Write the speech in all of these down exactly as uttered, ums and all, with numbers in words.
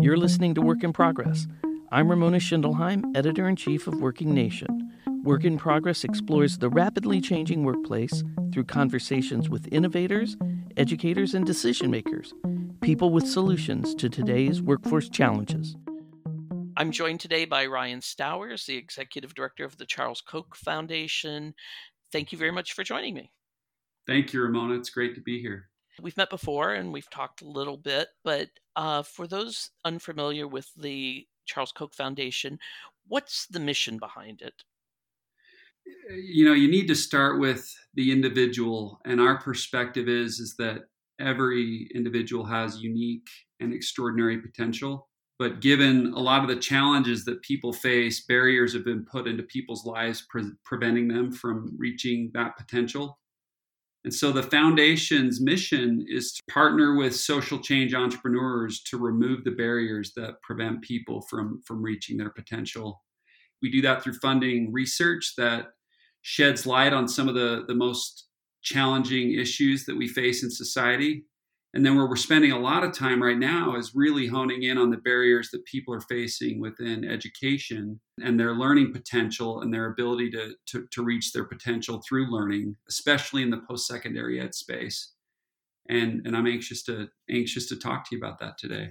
You're listening to Work in Progress. I'm Ramona Schindelheim, Editor-in-Chief of Working Nation. Work in Progress explores the rapidly changing workplace through conversations with innovators, educators, and decision-makers, people with solutions to today's workforce challenges. I'm joined today by Ryan Stowers, the Executive Director of the Charles Koch Foundation. Thank you very much for joining me. Thank you, Ramona. It's great to be here. We've met before and we've talked a little bit, but uh, for those unfamiliar with the Charles Koch Foundation, what's the mission behind it? You know, you need to start with the individual, and our perspective is, is that every individual has unique and extraordinary potential. But given a lot of the challenges that people face, barriers have been put into people's lives, pre- preventing them from reaching that potential. And so the foundation's mission is to partner with social change entrepreneurs to remove the barriers that prevent people from, from reaching their potential. We do that through funding research that sheds light on some of the, the most challenging issues that we face in society. And then where we're spending a lot of time right now is really honing in on the barriers that people are facing within education and their learning potential and their ability to, to, to reach their potential through learning, especially in the post-secondary ed space. And, and I'm anxious to anxious to talk to you about that today.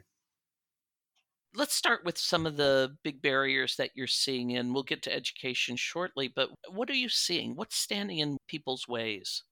Let's start with some of the big barriers that you're seeing, and we'll get to education shortly. But what are you seeing? What's standing in people's ways?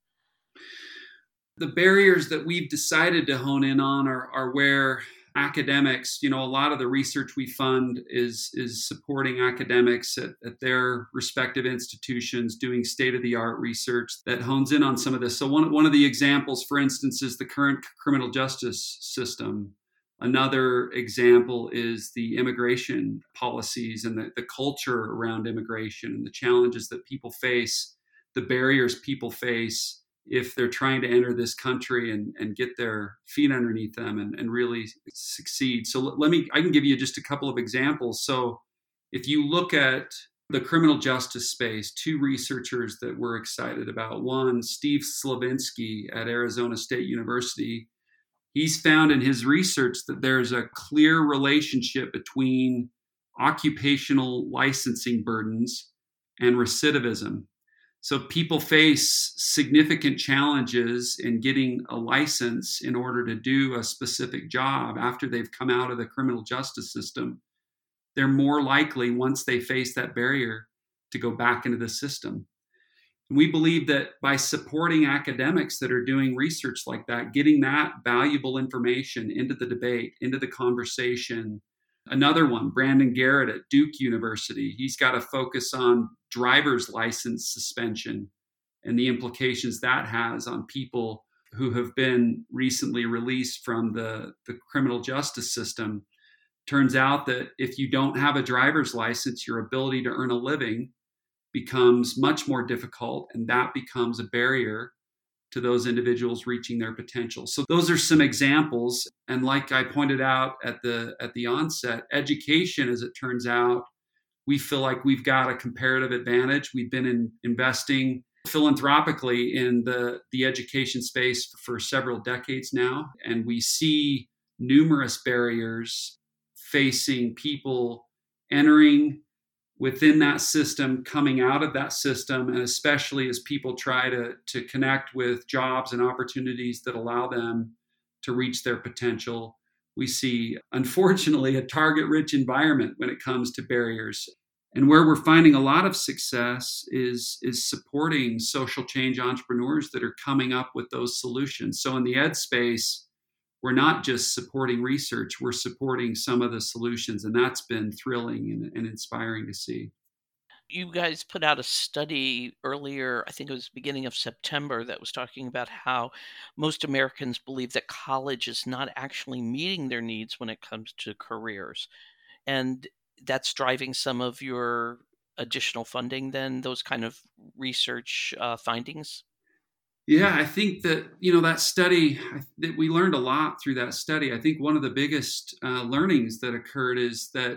The barriers that we've decided to hone in on are, are where academics, you know, a lot of the research we fund is, is supporting academics at, at their respective institutions doing state-of-the-art research that hones in on some of this. So one, one of the examples, for instance, is the current criminal justice system. Another example is the immigration policies and the, the culture around immigration and the challenges that people face, the barriers people face if they're trying to enter this country and, and get their feet underneath them and, and really succeed. So let me, I can give you just a couple of examples. So if you look at the criminal justice space, two researchers that we're excited about. One, Steve Slavinsky at Arizona State University. He's found in his research that there's a clear relationship between occupational licensing burdens and recidivism. So people face significant challenges in getting a license in order to do a specific job after they've come out of the criminal justice system. They're more likely, once they face that barrier, to go back into the system. And we believe that by supporting academics that are doing research like that, getting that valuable information into the debate, into the conversation. Another one, Brandon Garrett at Duke University, he's got a focus on driver's license suspension and the implications that has on people who have been recently released from the, the criminal justice system. Turns out that if you don't have a driver's license, your ability to earn a living becomes much more difficult, and that becomes a barrier to those individuals reaching their potential. So those are some examples. And like I pointed out at the at the onset, education, as it turns out, we feel like we've got a comparative advantage. We've been in, investing philanthropically in the, the education space for several decades now, and we see numerous barriers facing people entering within that system, coming out of that system, and especially as people try to, to connect with jobs and opportunities that allow them to reach their potential. We see, unfortunately, a target-rich environment when it comes to barriers. And where we're finding a lot of success is, is supporting social change entrepreneurs that are coming up with those solutions. So in the ed space, we're not just supporting research, we're supporting some of the solutions, and that's been thrilling and, and inspiring to see. You guys put out a study earlier, I think it was beginning of September, that was talking about how most Americans believe that college is not actually meeting their needs when it comes to careers. And that's driving some of your additional funding then, those kind of research uh, findings? Yeah, I think that, you know, that study, that we learned a lot through that study. I think one of the biggest uh, learnings that occurred is that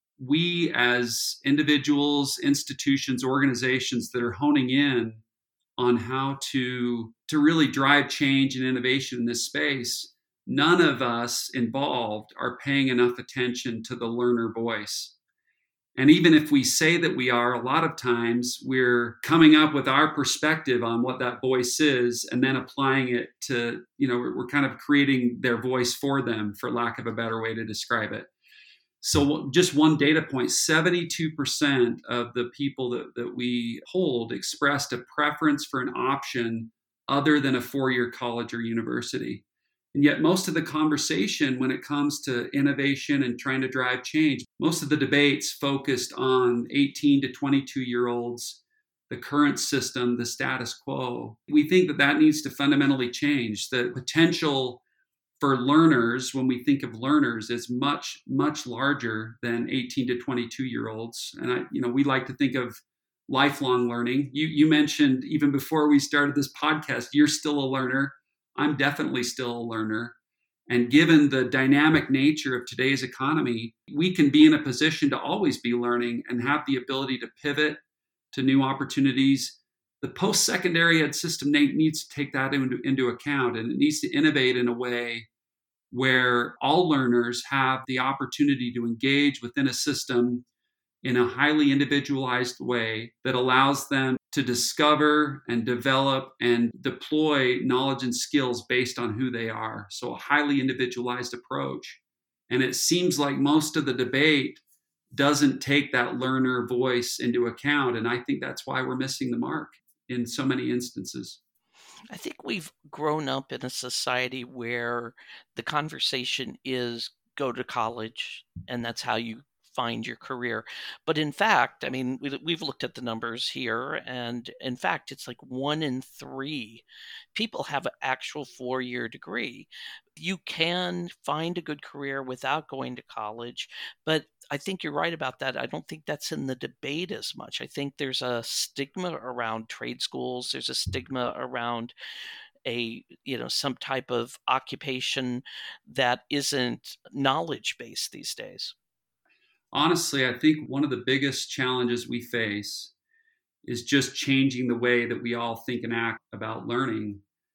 we as individuals, institutions, organizations that are honing in on how to, to really drive change and innovation in this space, none of us involved are paying enough attention to the learner voice. And even if we say that we are, a lot of times we're coming up with our perspective on what that voice is and then applying it to, you know, we're, we're kind of creating their voice for them, for lack of a better way to describe it. So just one data point, seventy-two percent of the people that, that we hold expressed a preference for an option other than a four-year college or university. And yet most of the conversation when it comes to innovation and trying to drive change, most of the debates focused on eighteen to twenty-two year olds, the current system, the status quo. We think that that needs to fundamentally change. The potential for learners, when we think of learners, is much, much larger than eighteen to twenty-two year olds. And I, you know, we like to think of lifelong learning. You, you mentioned even before we started this podcast, you're still a learner. I'm definitely still a learner. And given the dynamic nature of today's economy, we can be in a position to always be learning and have the ability to pivot to new opportunities. The post-secondary ed system needs to take that into, into account, and it needs to innovate in a way where all learners have the opportunity to engage within a system in a highly individualized way that allows them to discover and develop and deploy knowledge and skills based on who they are. So a highly individualized approach. And it seems like most of the debate doesn't take that learner voice into account. And I think that's why we're missing the mark in so many instances. I think we've grown up in a society where the conversation is go to college and that's how you find your career. But in fact, I mean, we, we've looked at the numbers here, and in fact, it's like one in three people have an actual four-year degree. You can find a good career without going to college, but I think you're right about that. I don't think that's in the debate as much. I think there's a stigma around trade schools. There's a stigma around a, you know, some type of occupation that isn't knowledge based these days. Honestly, I think one of the biggest challenges we face is just changing the way that we all think and act about learning.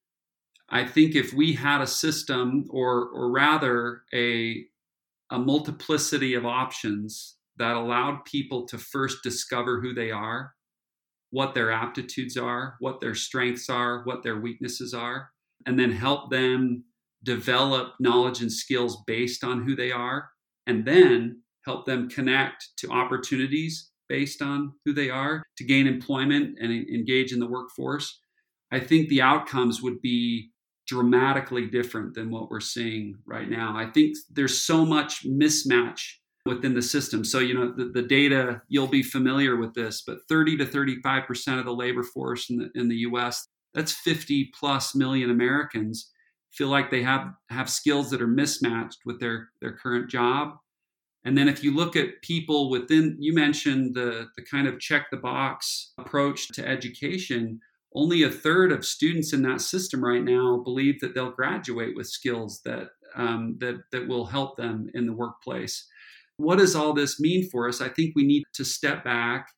I think if we had a system, or or rather a a multiplicity of options that allowed people to first discover who they are, what their aptitudes are, what their strengths are, what their weaknesses are, and then help them develop knowledge and skills based on who they are, and then help them connect to opportunities based on who they are to gain employment and engage in the workforce, I think the outcomes would be dramatically different than what we're seeing right now. I think there's so much mismatch within the system. So, you know, the, the data, you'll be familiar with this, but thirty to thirty-five percent of the labor force in the, in the U S, that's fifty plus million Americans, feel like they have, have skills that are mismatched with their, their current job. And then if you look at people within, you mentioned the, the kind of check the box approach to education, only a third of students in that system right now believe that they'll graduate with skills that, um, that, that will help them in the workplace. What does all this mean for us? I think we need to step back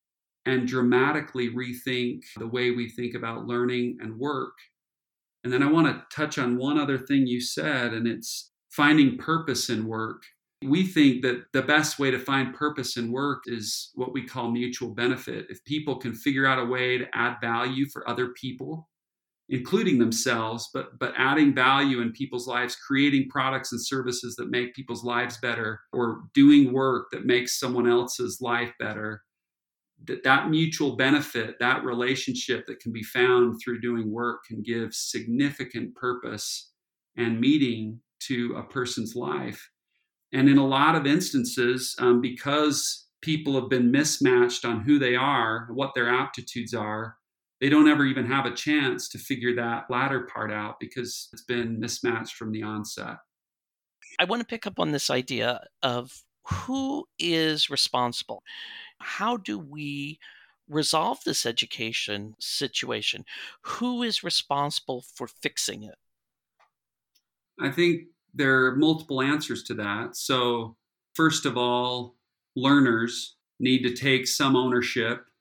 and dramatically rethink the way we think about learning and work. And then I want to touch on one other thing you said, and it's finding purpose in work. We think that the best way to find purpose in work is what we call mutual benefit. If people can figure out a way to add value for other people, including themselves, but, but adding value in people's lives, creating products and services that make people's lives better, or doing work that makes someone else's life better, that, that mutual benefit, that relationship that can be found through doing work can give significant purpose and meaning to a person's life. And in a lot of instances, um, because people have been mismatched on who they are, what their aptitudes are, they don't ever even have a chance to figure that latter part out because it's been mismatched from the onset. I want to pick up on this idea of who is responsible. How do we resolve this education situation? Who is responsible for fixing it? I think there are multiple answers to that. So, first of all, learners need to take some ownership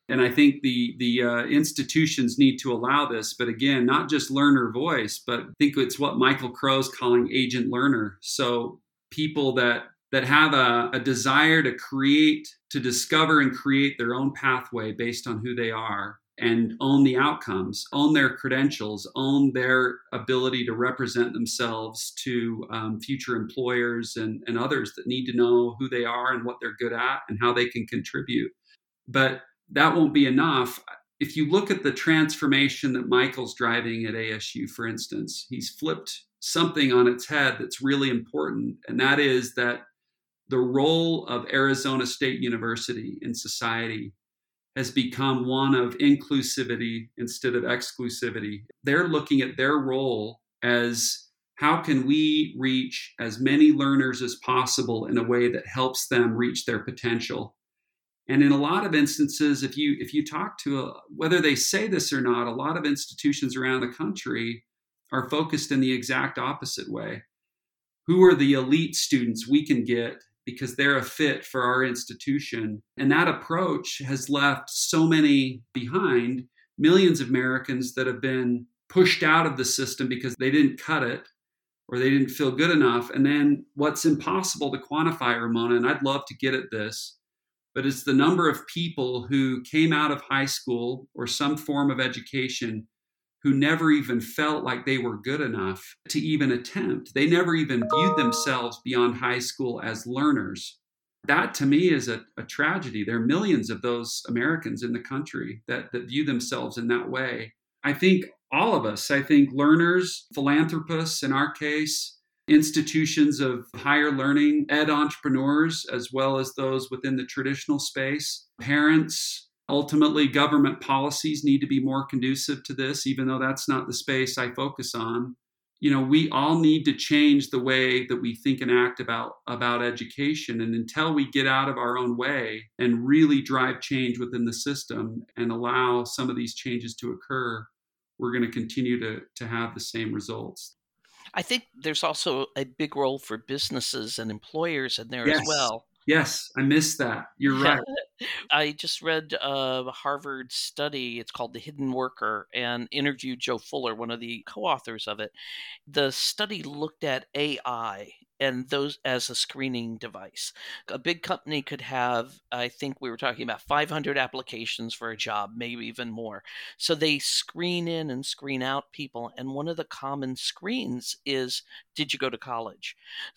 And I think the the uh, institutions need to allow this. But again, not just learner voice, but I think it's what Michael Crow's calling agent learner. So people that that have a, a desire to create, to discover and create their own pathway based on who they are and own the outcomes, own their credentials, own their ability to represent themselves to um, future employers and, and others that need to know who they are and what they're good at and how they can contribute. But that won't be enough. If you look at the transformation that Michael's driving at A S U, for instance, he's flipped something on its head that's really important. And that is that the role of Arizona State University in society has become one of inclusivity instead of exclusivity. They're looking at their role as how can we reach as many learners as possible in a way that helps them reach their potential. And in a lot of instances, if you if you talk to a, whether they say this or not, a lot of institutions around the country are focused in the exact opposite way. Who are the elite students we can get because they're a fit for our institution? And that approach has left so many behind, millions of Americans that have been pushed out of the system because they didn't cut it or they didn't feel good enough. And then what's impossible to quantify, Ramona, and I'd love to get at this, but it's the number of people who came out of high school or some form of education who never even felt like they were good enough to even attempt. They never even viewed themselves beyond high school as learners. That to me is a, a tragedy. There are millions of those Americans in the country that, that view themselves in that way. I think all of us, I think learners, philanthropists in our case, institutions of higher learning, ed entrepreneurs, as well as those within the traditional space, parents, ultimately, government policies need to be more conducive to this, even though that's not the space I focus on. You know, we all need to change the way that we think and act about, about education. And until we get out of our own way and really drive change within the system and allow some of these changes to occur, we're going to continue to, to have the same results. I think there's also a big role for businesses and employers in there Yes. as well. Yes, I missed that. You're right. I just read a Harvard study. It's called The Hidden Worker, and interviewed Joe Fuller, one of the co-authors of it. The study looked at A I and those as a screening device. A big company could have, I think we were talking about five hundred applications for a job, maybe even more. So they screen in and screen out people. And one of the common screens is, did you go to college?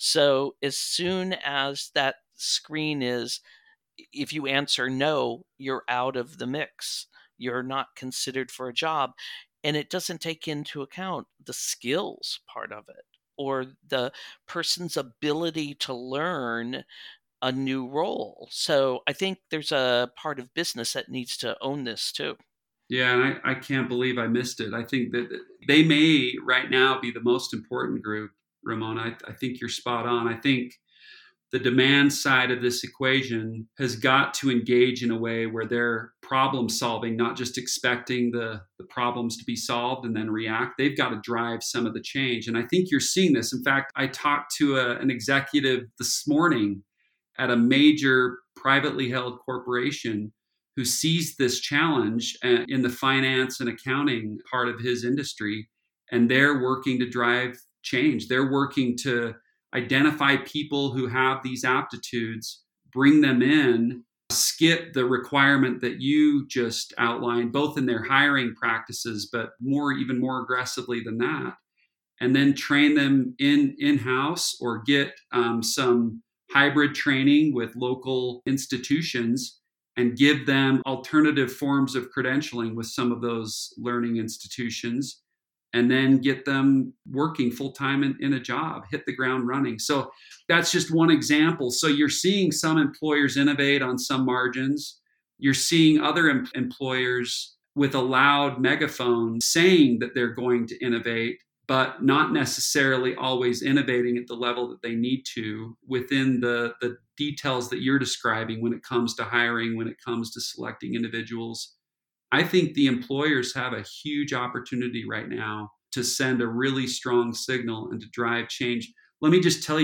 So as soon as that screen is, if you answer no, you're out of the mix. You're not considered for a job. And it doesn't take into account the skills part of it or the person's ability to learn a new role. So I think there's a part of business that needs to own this too. Yeah, and I, I can't believe I missed it. I think that they may right now be the most important group, Ramona. I, I think you're spot on. I think the demand side of this equation has got to engage in a way where they're problem solving, not just expecting the, the problems to be solved and then react. They've got to drive some of the change. And I think you're seeing this. In fact, I talked to a, an executive this morning at a major privately held corporation who sees this challenge in the finance and accounting part of his industry. And they're working to drive change. They're working to identify people who have these aptitudes, bring them in, skip the requirement that you just outlined, both in their hiring practices, but more, even more aggressively than that, and then train them in in-house or get um, some hybrid training with local institutions and give them alternative forms of credentialing with some of those learning institutions, and then get them working full-time in, in a job, hit the ground running. So that's just one example. So you're seeing some employers innovate on some margins. You're seeing other em- employers with a loud megaphone saying that they're going to innovate, but not necessarily always innovating at the level that they need to within the, the details that you're describing when it comes to hiring, when it comes to selecting individuals. I think the employers have a huge opportunity right now to send a really strong signal and to drive change. Let me just tell you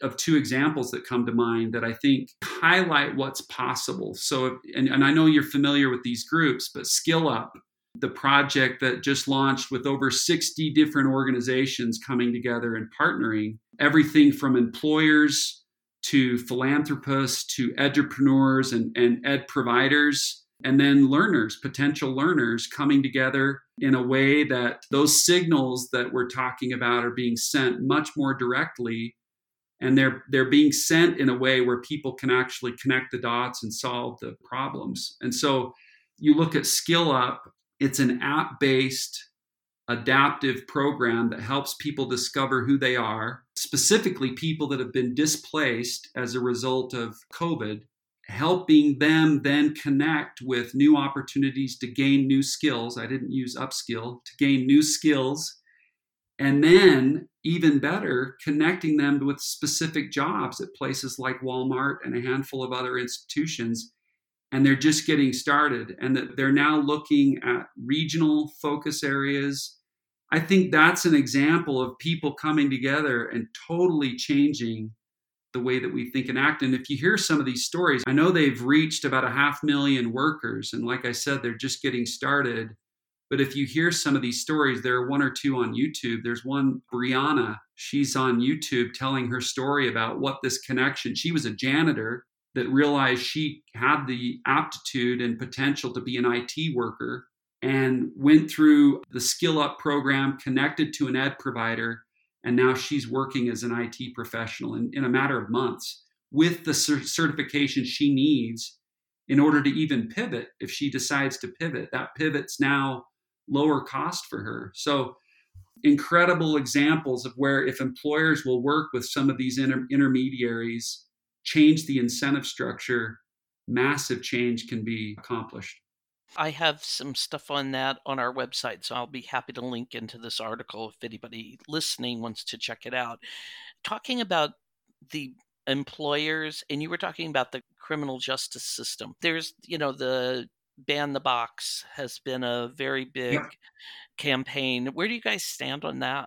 of two examples that come to mind that I think highlight what's possible. So, and, and I know you're familiar with these groups, but Skill Up, the project that just launched with over sixty different organizations coming together and partnering, everything from employers to philanthropists to entrepreneurs and, and ed providers, and then learners, potential learners coming together in a way that those signals that we're talking about are being sent much more directly. And they're they're being sent in a way where people can actually connect the dots and solve the problems. And so you look at Skill Up, it's an app-based adaptive program that helps people discover who they are, specifically people that have been displaced as a result of COVID, helping them then connect with new opportunities to gain new skills. I didn't use upskill, to gain new skills. And then, even better, connecting them with specific jobs at places like Walmart and a handful of other institutions. And they're just getting started, and that they're now looking at regional focus areas. I think that's an example of people coming together and totally changing the way that we think and act. And if you hear some of these stories, I know they've reached about a half million workers. And like I said, they're just getting started. But if you hear some of these stories, there are one or two on YouTube. There's one, Brianna, she's on YouTube telling her story about what this connection, she was a janitor that realized she had the aptitude and potential to be an I T worker and went through the Skill Up program, connected to an ed provider, and now she's working as an I T professional in, in a matter of months with the cer- certification she needs in order to even pivot. If she decides to pivot, that pivot's now lower cost for her. So incredible examples of where if employers will work with some of these inter- intermediaries, change the incentive structure, massive change can be accomplished. I have some stuff on that on our website, so I'll be happy to link into this article if anybody listening wants to check it out. Talking about the employers, and you were talking about the criminal justice system. There's, you know, the Ban the Box has been a very big Yep. campaign. Where do you guys stand on that?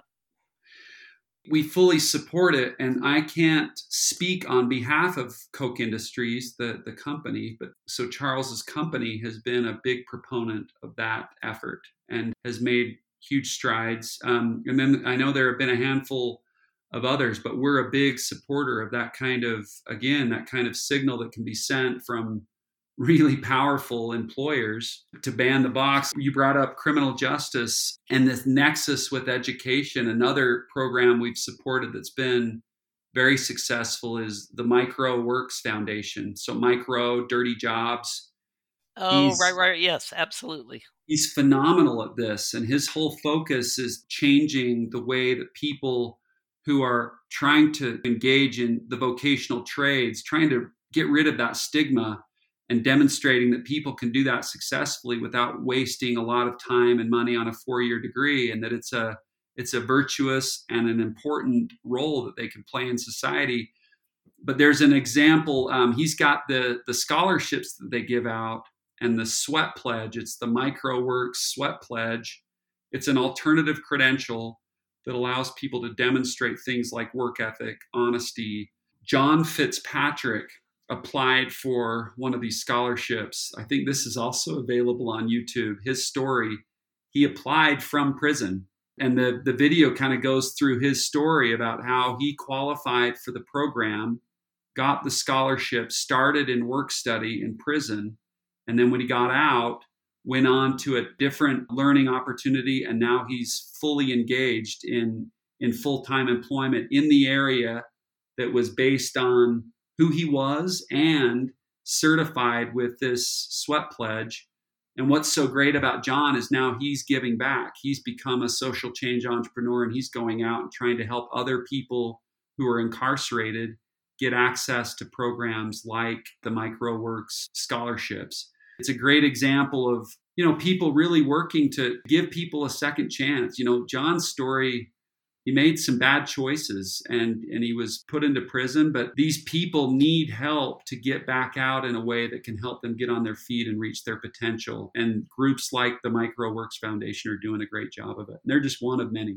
We fully support it, and I can't speak on behalf of Koch Industries, the, the company, but so Charles's company has been a big proponent of that effort and has made huge strides. Um, and then I know there have been a handful of others, but we're a big supporter of that kind of, again, that kind of signal that can be sent from really powerful employers to ban the box. You brought up criminal justice and this nexus with education. Another program we've supported that's been very successful is the Micro Works Foundation. So Micro, Dirty Jobs. Oh, he's, right, right. Yes, absolutely. He's phenomenal at this. And his whole focus is changing the way that people who are trying to engage in the vocational trades, trying to get rid of that stigma and demonstrating that people can do that successfully without wasting a lot of time and money on a four-year degree, and that it's a it's a virtuous and an important role that they can play in society. But there's an example. Um, he's got the the scholarships that they give out and the Sweat Pledge. It's the MicroWorks Sweat Pledge. It's an alternative credential that allows people to demonstrate things like work ethic, honesty. John Fitzpatrick applied for one of these scholarships. I think this is also available on YouTube. His story, he applied from prison. And the, the video kind of goes through his story about how he qualified for the program, got the scholarship, started in work study in prison. And then when he got out, went on to a different learning opportunity. And now he's fully engaged in, in full-time employment in the area that was based on who he was and certified with this Sweat Pledge. And what's so great about John is now he's giving back. He's become a social change entrepreneur, and he's going out and trying to help other people who are incarcerated get access to programs like the MicroWorks scholarships. It's a great example of, you know, people really working to give people a second chance. You know, John's story, he made some bad choices and, and he was put into prison, but these people need help to get back out in a way that can help them get on their feet and reach their potential. And groups like the MicroWorks Foundation are doing a great job of it. And they're just one of many.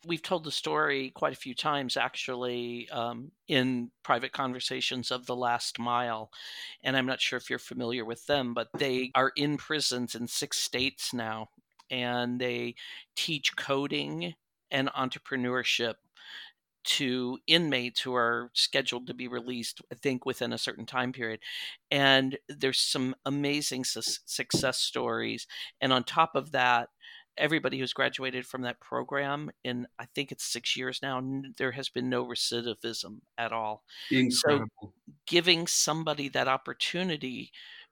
We've told the story quite a few times, actually, um, in private conversations of The Last Mile. And I'm not sure if you're familiar with them, but they are in prisons in six states now. And they teach coding and entrepreneurship to inmates who are scheduled to be released, I think, within a certain time period. And there's some amazing su- success stories. And on top of that, everybody who's graduated from that program in, I think it's six years now, n- there has been no recidivism at all. So Incredible. giving somebody that opportunity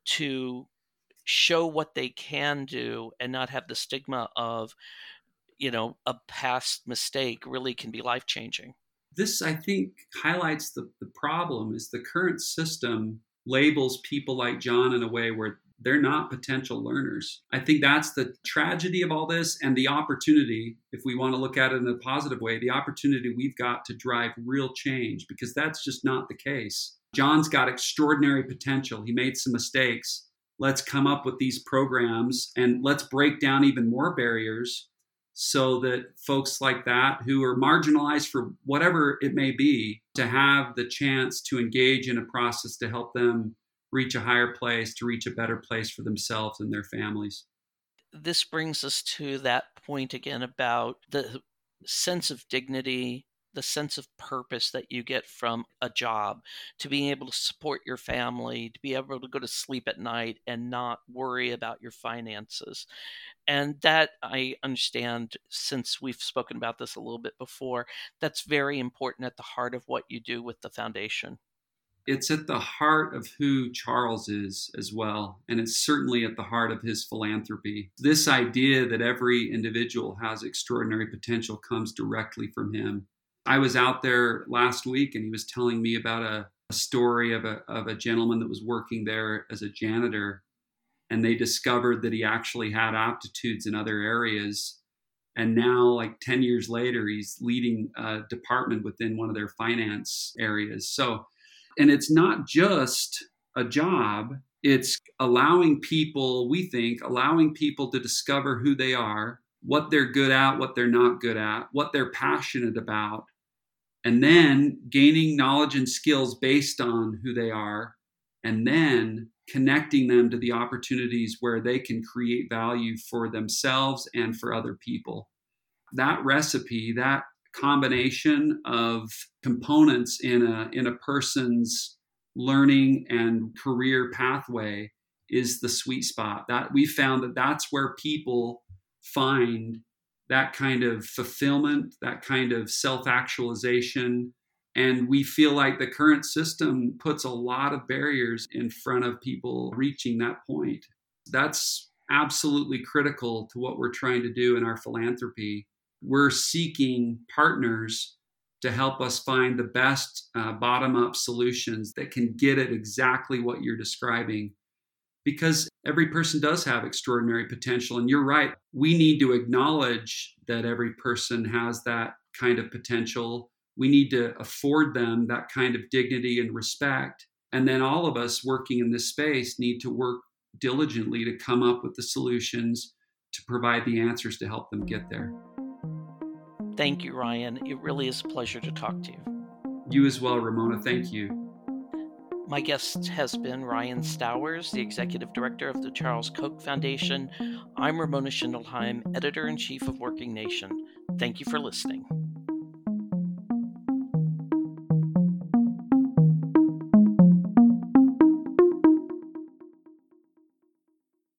to show what they can do and not have the stigma of, you know, a past mistake really can be life changing. This, I think, highlights the, the problem is the current system labels people like John in a way where they're not potential learners. I think that's the tragedy of all this and the opportunity, if we want to look at it in a positive way, the opportunity we've got to drive real change, because that's just not the case. John's got extraordinary potential. He made some mistakes. Let's come up with these programs and let's break down even more barriers so that folks like that who are marginalized for whatever it may be, to have the chance to engage in a process to help them reach a higher place, to reach a better place for themselves and their families. This brings us to that point again about the sense of dignity, the sense of purpose that you get from a job, to being able to support your family, to be able to go to sleep at night and not worry about your finances. And that, I understand, since we've spoken about this a little bit before, that's very important at the heart of what you do with the foundation. It's at the heart of who Charles is as well. And it's certainly at the heart of his philanthropy. This idea that every individual has extraordinary potential comes directly from him. I was out there last week and he was telling me about a, a story of a, of a gentleman that was working there as a janitor. And they discovered that he actually had aptitudes in other areas. And now, like ten years later, he's leading a department within one of their finance areas. So, and it's not just a job, it's allowing people, we think, allowing people to discover who they are, what they're good at, what they're not good at, what they're passionate about, and then gaining knowledge and skills based on who they are, and then connecting them to the opportunities where they can create value for themselves and for other people. That recipe, that combination of components in a in a person's learning and career pathway is the sweet spot. That we found that that's where people find that kind of fulfillment, that kind of self-actualization. And we feel like the current system puts a lot of barriers in front of people reaching that point. That's absolutely critical to what we're trying to do in our philanthropy. We're seeking partners to help us find the best uh, bottom-up solutions that can get at exactly what you're describing. Because every person does have extraordinary potential. And you're right, we need to acknowledge that every person has that kind of potential. We need to afford them that kind of dignity and respect. And then all of us working in this space need to work diligently to come up with the solutions to provide the answers to help them get there. Thank you, Ryan. It really is a pleasure to talk to you. You as well, Ramona. Thank you. My guest has been Ryan Stowers, the Executive Director of the Charles Koch Foundation. I'm Ramona Schindelheim, Editor-in-Chief of Working Nation. Thank you for listening.